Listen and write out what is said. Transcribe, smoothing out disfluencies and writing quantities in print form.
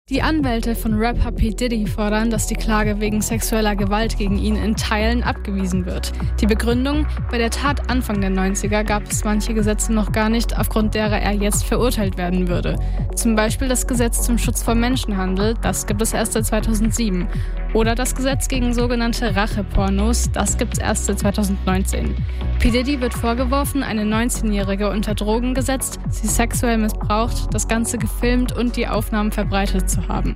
Die Anwälte von Rapper P. Diddy fordern, dass die Klage wegen sexueller Gewalt gegen ihn in Teilen abgewiesen wird. Die Begründung: Bei der Tat Anfang der 90er gab es manche Gesetze noch gar nicht, aufgrund derer er jetzt verurteilt werden würde. Zum Beispiel das Gesetz zum Schutz vor Menschenhandel, das gibt es erst seit 2007. Oder das Gesetz gegen sogenannte Rachepornos, das gibt es erst seit 2019. P. Diddy wird vorgeworfen, eine 19-Jährige unter Drogen gesetzt, sie sexuell missbraucht, das Ganze gefilmt und die Aufnahmen verbreitet zu haben.